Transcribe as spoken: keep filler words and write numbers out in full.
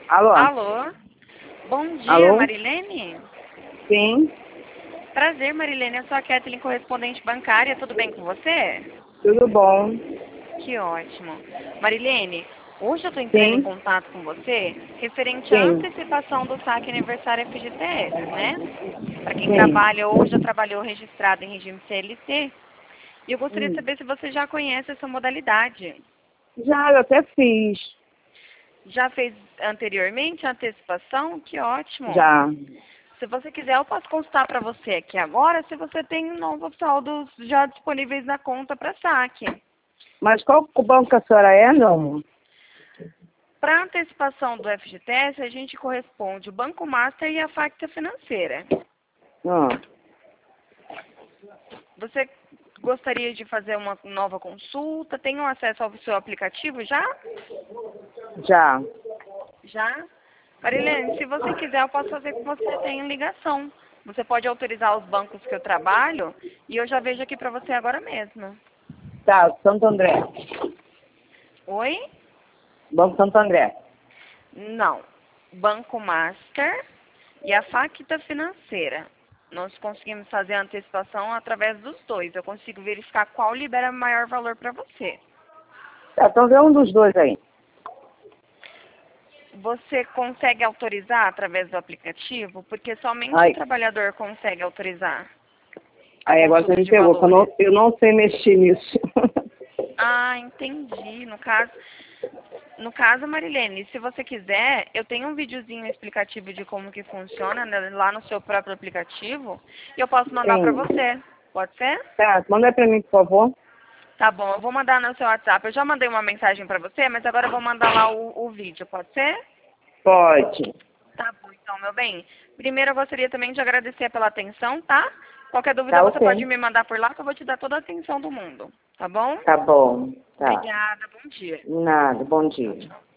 Alô? Alô? Bom dia, Alô? Marilene? Sim, Prazer, Marilene. Eu sou a Kathleen, correspondente bancária. Tudo bem com você? tudo bom. Que ótimo. Marilene, hoje eu estou entrando em Sim, contato com você referente à sim, antecipação do saque aniversário F G T S, né? Para quem sim. trabalha ou já trabalhou registrado em regime C L T. E eu gostaria de Hum. saber se você já conhece essa modalidade. Já, eu até fiz. Já fez anteriormente a antecipação? Que ótimo. Já. Se você quiser, eu posso consultar para você aqui agora se você tem novos saldos já disponíveis na conta para saque. Mas qual o banco que a senhora é, não? Para antecipação do F G T S, a gente corresponde o Banco Master e a Facta Financeira. Ah, Você gostaria de fazer uma nova consulta? Tem um acesso ao seu aplicativo já? já. Já? Marilene, se você quiser, eu posso fazer com você tem ligação. Você pode autorizar os bancos que eu trabalho e eu já vejo aqui para você agora mesmo. Tá, Santo André. Oi? Banco Santo André. Não. Banco Master e a Facta Financeira. Nós conseguimos fazer a antecipação através dos dois. Eu consigo verificar qual libera maior valor para você. Tá, então vê um dos dois aí. Você consegue autorizar através do aplicativo? Porque somente o Ai, trabalhador consegue autorizar a aí agora você consulta me de pegou, que eu valores. não, eu não sei mexer nisso. Ah, entendi. No caso, no caso, Marilene, se você quiser, eu tenho um videozinho explicativo de como que funciona, né, lá no seu próprio aplicativo e eu posso mandar para Sim. você. Pode ser? Tá, manda aí pra mim, por favor. Tá bom, eu vou mandar no seu WhatsApp. Eu já mandei uma mensagem para você, mas agora eu vou mandar lá o, o vídeo, pode ser? Pode. Tá bom, então, meu bem. Primeiro, eu gostaria também de agradecer pela atenção, tá? Qualquer dúvida, Tá você pode ok. me mandar por lá que eu vou te dar toda a atenção do mundo, tá bom? Tá bom. Tá. Obrigada, bom dia. Nada, bom Tchau, dia. tchau.